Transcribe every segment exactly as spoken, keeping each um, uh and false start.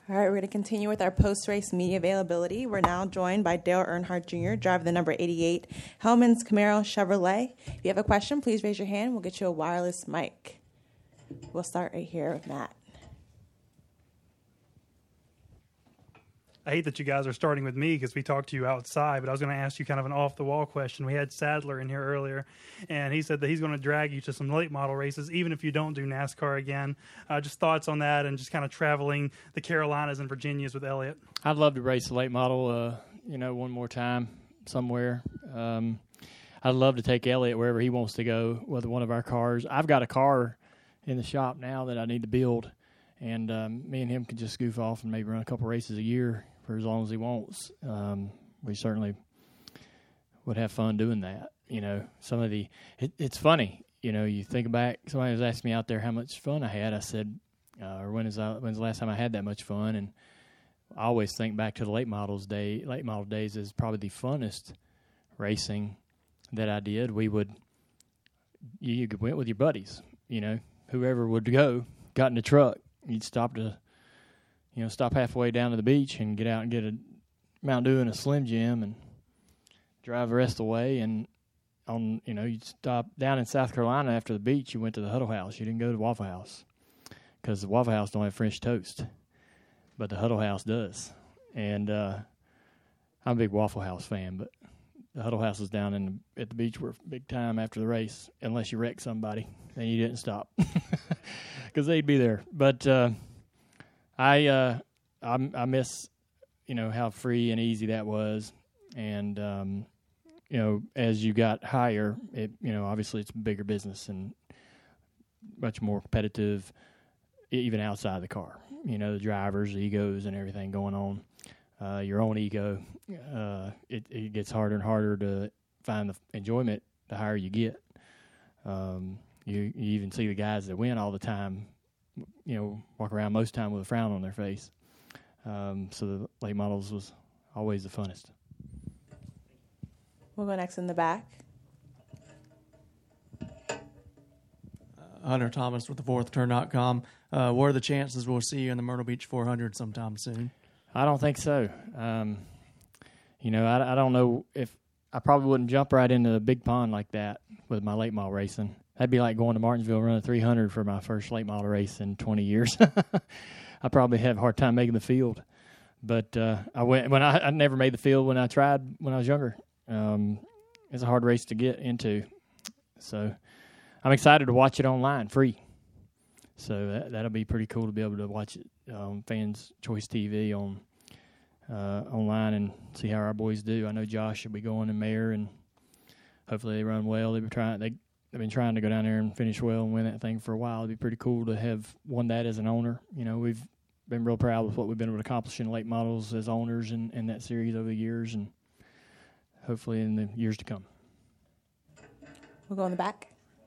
All right, we're going to continue with our post-race media availability. We're now joined by Dale Earnhardt Junior, driver the number eighty-eight, Hellman's Camaro Chevrolet. If you have a question, please raise your hand. We'll get you a wireless mic. We'll start right here with Matt. I hate that you guys are starting with me because we talked to you outside, but I was going to ask you kind of an off-the-wall question. We had Sadler in here earlier, and he said that he's going to drag you to some late model races, even if you don't do NASCAR again. Uh, just thoughts on that and just kind of traveling the Carolinas and Virginias with Elliott. I'd love to race a late model, uh, you know, one more time somewhere. Um, I'd love to take Elliott wherever he wants to go with one of our cars. I've got a car in the shop now that I need to build, and um, me and him can just goof off and maybe run a couple races a year for as long as he wants. Um, we certainly would have fun doing that. You know, some of the, it, it's funny, you know, you think back, somebody was asking me out there how much fun I had. I said, uh, or when is I, when's the last time I had that much fun? And I always think back to the late models day, late model days is probably the funnest racing that I did. We would, you, you went with your buddies, you know, whoever would go, got in the truck, you'd stop to, you know, stop halfway down to the beach and get out and get a Mountain Dew and a Slim Jim and drive the rest of the way. And, on you know, you'd stop down in South Carolina after the beach, you went to the Huddle House. You didn't go to the Waffle House because the Waffle House don't have French toast, but the Huddle House does. And uh, I'm a big Waffle House fan, but the Huddle House was down in the, at the beach were big time after the race, unless you wrecked somebody, then you didn't stop because they'd be there. But uh, I, uh, I I miss, you know, how free and easy that was, and um, you know, as you got higher, it you know, obviously it's bigger business and much more competitive, even outside the car. You know, the drivers, the egos, and everything going on. Uh, your own ego, uh, it, it gets harder and harder to find the enjoyment the higher you get. Um, you, you even see the guys that win all the time, you know, walk around most time with a frown on their face. Um, so the late models was always the funnest. We'll go next in the back. Uh, Hunter Thomas with the fourth turn dot com. Uh, what are the chances we'll see you in the Myrtle Beach four hundred sometime soon? I don't think so. Um, you know, I, I don't know if I probably wouldn't jump right into the big pond like that with my late model racing. That'd be like going to Martinsville running three hundred for my first late model race in twenty years. I probably have a hard time making the field. But uh, I went when I, I never made the field when I tried when I was younger. Um, it's a hard race to get into. So I'm excited to watch it online, free. So that, that'll be pretty cool to be able to watch it on Fans Choice T V on uh, online and see how our boys do. I know Josh will be going in Mayor, and hopefully they run well. They've been trying. They, they've been trying to go down there and finish well and win that thing for a while. It'd be pretty cool to have won that as an owner. You know, we've been real proud with what we've been able to accomplish in late models as owners in, in that series over the years, and hopefully in the years to come. We'll go in the back.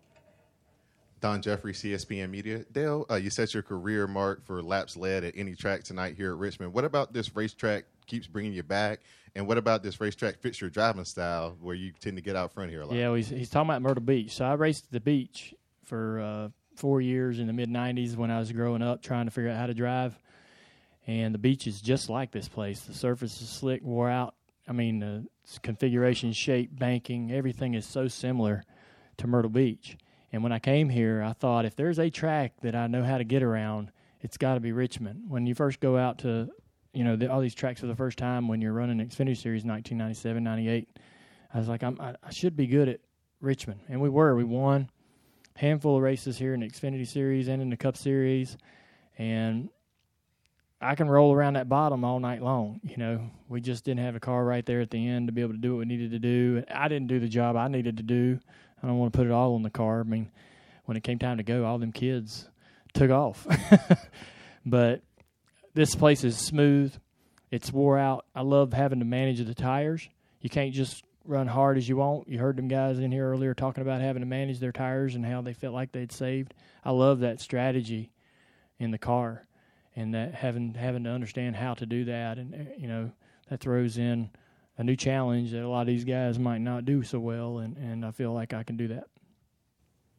Don Jeffrey, C S P N Media. Dale, uh, you set your career mark for laps led at any track tonight here at Richmond. What about this racetrack keeps bringing you back? And what about this racetrack fits your driving style where you tend to get out front here a lot? Yeah, well, he's, he's talking about Myrtle Beach. So I raced at the beach for uh, four years in the mid nineties when I was growing up trying to figure out how to drive. And the beach is just like this place. The surface is slick, wore out. I mean, the configuration, shape, banking, everything is so similar to Myrtle Beach. And when I came here, I thought if there's a track that I know how to get around, it's got to be Richmond. When you first go out to, you know, the, all these tracks for the first time when you're running Xfinity Series nineteen ninety-seven, ninety-eight, I was like, I'm, I, I should be good at Richmond. And we were. We won a handful of races here in the Xfinity Series and in the Cup Series. And I can roll around that bottom all night long. You know, we just didn't have a car right there at the end to be able to do what we needed to do. I didn't do the job I needed to do. I don't want to put it all on the car. I mean, when it came time to go, all them kids took off. But this place is smooth. It's wore out. I love having to manage the tires. You can't just run hard as you want. You heard them guys in here earlier talking about having to manage their tires and how they felt like they'd saved. I love that strategy in the car and that having having to understand how to do that. And, you know, that throws in a new challenge that a lot of these guys might not do so well, and, and I feel like I can do that.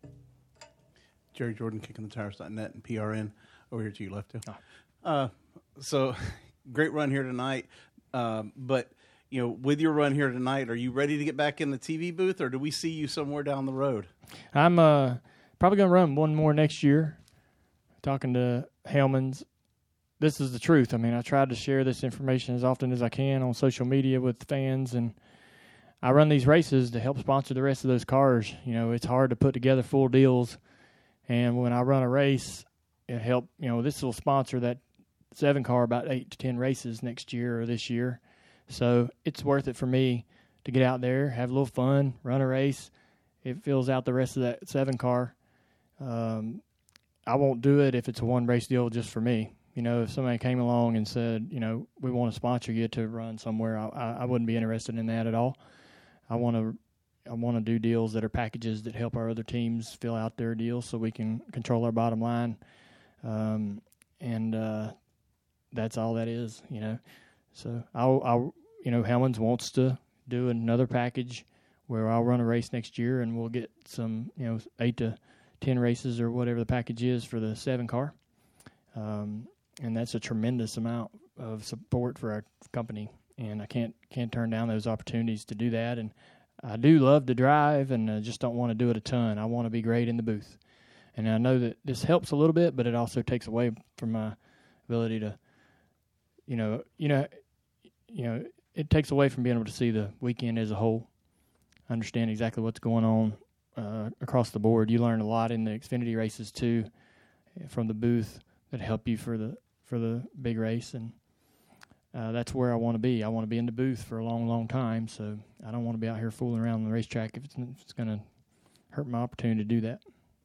Jerry Jordan, kicking the tires dot net and P R N. Over here to you, left. Oh. Uh, so great run here tonight. Um, but, you know, with your run here tonight, are you ready to get back in the T V booth, or do we see you somewhere down the road? I'm uh, probably going to run one more next year. Talking to Hellmann's. This is the truth. I mean, I tried to share this information as often as I can on social media with fans, and I run these races to help sponsor the rest of those cars. You know, it's hard to put together full deals, and when I run a race, it help. You know, this will sponsor that seven car about eight to ten races next year or this year. So it's worth it for me to get out there, have a little fun, run a race. It fills out the rest of that seven car. Um, I won't do it if it's a one race deal just for me. You know, if somebody came along and said, you know, we want to sponsor you to run somewhere, I, I wouldn't be interested in that at all. I want to, I want to do deals that are packages that help our other teams fill out their deals so we can control our bottom line. Um, and uh, that's all that is, you know. So I'll, I'll, you know, Hellmann's wants to do another package where I'll run a race next year and we'll get some, you know, eight to ten races or whatever the package is for the seven car. Um, and that's a tremendous amount of support for our company. And I can't, can't turn down those opportunities to do that. And I do love to drive, and I just don't want to do it a ton. I want to be great in the booth. And I know that this helps a little bit, but it also takes away from my ability to, you know, you know, you know, it takes away from being able to see the weekend as a whole, understand exactly what's going on uh, across the board. You learn a lot in the Xfinity races too, from the booth that help you for the for the big race, and uh, that's where I want to be. I want to be in the booth for a long, long time. So I don't want to be out here fooling around on the racetrack if it's, if it's going to hurt my opportunity to do that.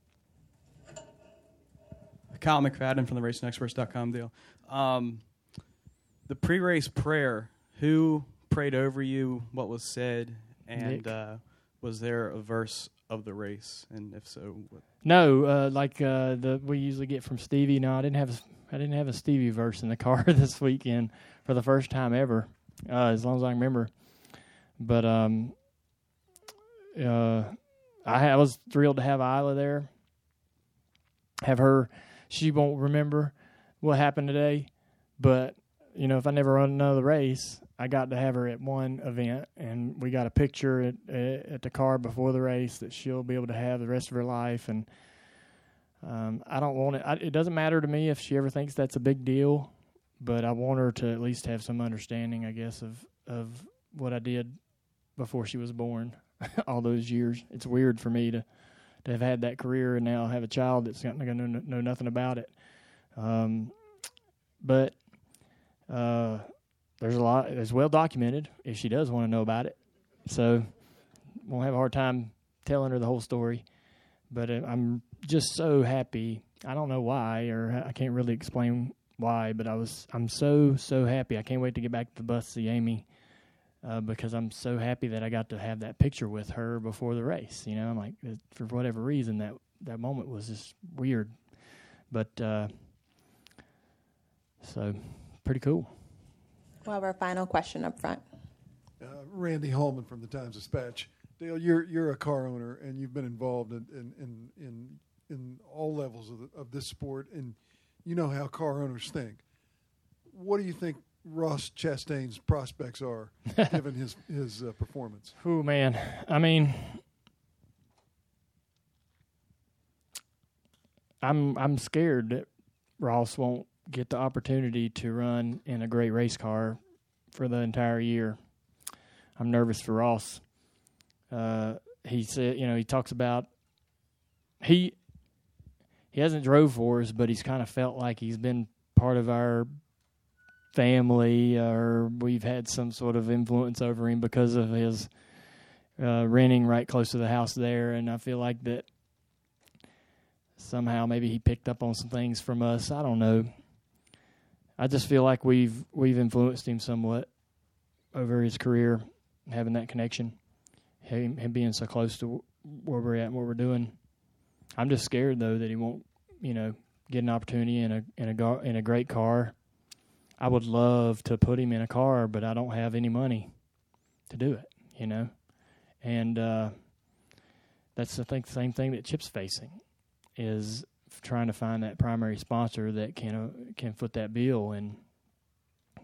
Kyle McFadden from the racing experts dot com deal. Um, the pre-race prayer, who prayed over you? What was said? And uh, was there a verse of the race? And if so, what? No, uh, like uh, the we usually get from Stevie. No, I didn't have a, I didn't have a Stevie verse in the car this weekend for the first time ever, uh, as long as I remember. But um, uh, I, I was thrilled to have Isla there. Have her. She won't remember what happened today, but you know, if I never run another race, I got to have her at one event, and we got a picture at at the car before the race that she'll be able to have the rest of her life. And um, I don't want it. I, it doesn't matter to me if she ever thinks that's a big deal, but I want her to at least have some understanding, I guess, of of what I did before she was born. All those years, it's weird for me to to have had that career and now have a child that's not going to know, know nothing about it. Um, but uh, there's a lot. It's well documented if she does want to know about it. So won't have a hard time telling her the whole story. But uh, I'm just so happy. I don't know why, or I can't really explain why, but I was. I'm so so happy. I can't wait to get back to the bus to see Amy. Uh, because I'm so happy that I got to have that picture with her before the race. You know, I'm like, for whatever reason, that, that moment was just weird. But, uh, so, pretty cool. We'll have our final question up front. Uh, Randy Hallman from the Times-Dispatch. Dale, you're you're a car owner, and you've been involved in in, in, in, in all levels of, the, of this sport, and you know how car owners think. What do you think Ross Chastain's prospects are, given his his uh, performance? Oh man, I mean, I'm I'm scared that Ross won't get the opportunity to run in a great race car for the entire year. I'm nervous for Ross. Uh, he said, you know, he talks about he he hasn't drove for us, but he's kind of felt like he's been part of our family, or we've had some sort of influence over him because of his uh, renting right close to the house there. And I feel like that somehow maybe he picked up on some things from us. I don't know. I just feel like we've we've influenced him somewhat over his career, having that connection, him, him being so close to where we're at and what we're doing. I'm just scared though that he won't, you know, get an opportunity in a in a in a great car. I would love to put him in a car, but I don't have any money to do it, you know. And uh, that's, I think, the same thing that Chip's facing, is trying to find that primary sponsor that can uh, can foot that bill. And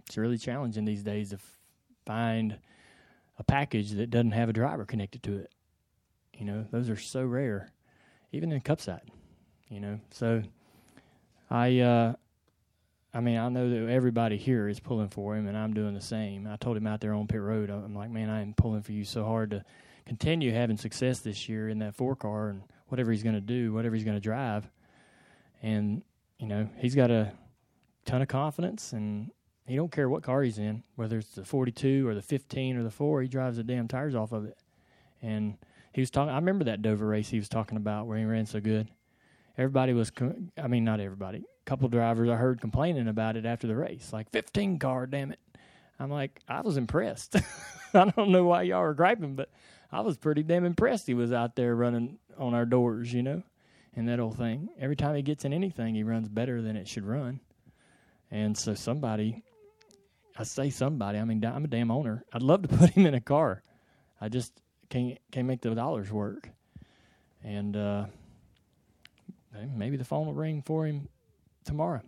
it's really challenging these days to f- find a package that doesn't have a driver connected to it. You know, those are so rare, even in Cupside, you know. So I, uh, I mean, I know that everybody here is pulling for him, and I'm doing the same. I told him out there on pit road, I'm like, man, I am pulling for you so hard to continue having success this year in that four car and whatever he's going to do, whatever he's going to drive. And, you know, he's got a ton of confidence, and he don't care what car he's in, whether it's the forty-two or the fifteen or the four, he drives the damn tires off of it. And he was talking, I remember that Dover race he was talking about where he ran so good. Everybody was, I mean, not everybody. A couple drivers I heard complaining about it after the race, like fifteen car, damn it. I'm like, I was impressed. I don't know why y'all were griping, but I was pretty damn impressed he was out there running on our doors, you know, and that whole thing. Every time he gets in anything, he runs better than it should run. And so somebody, I say somebody, I mean, I'm a damn owner. I'd love to put him in a car. I just can't, can't make the dollars work. And uh, maybe the phone will ring for him tomorrow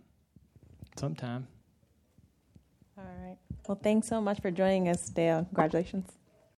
sometime. All right. Well, thanks so much for joining us, Dale. Congratulations.